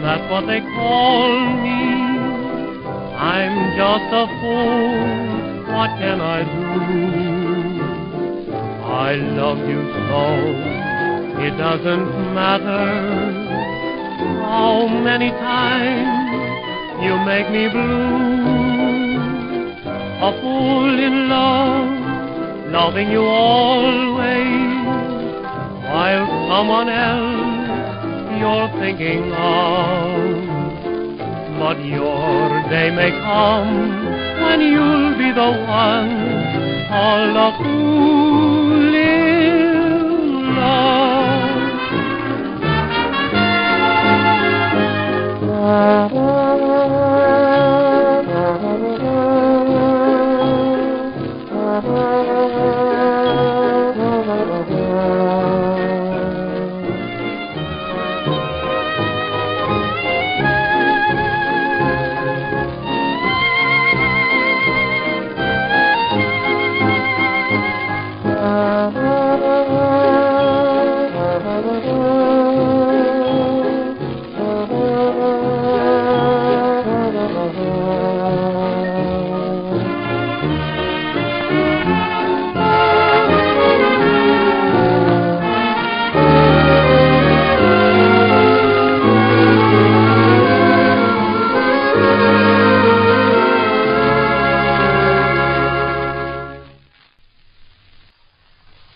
that's what they call me. I'm just a fool, what can I do? I love you so, it doesn't matter how many times you make me blue. A fool in love, loving you always, while someone else you're thinking of. But your day may come when you'll be the one called a fool in love.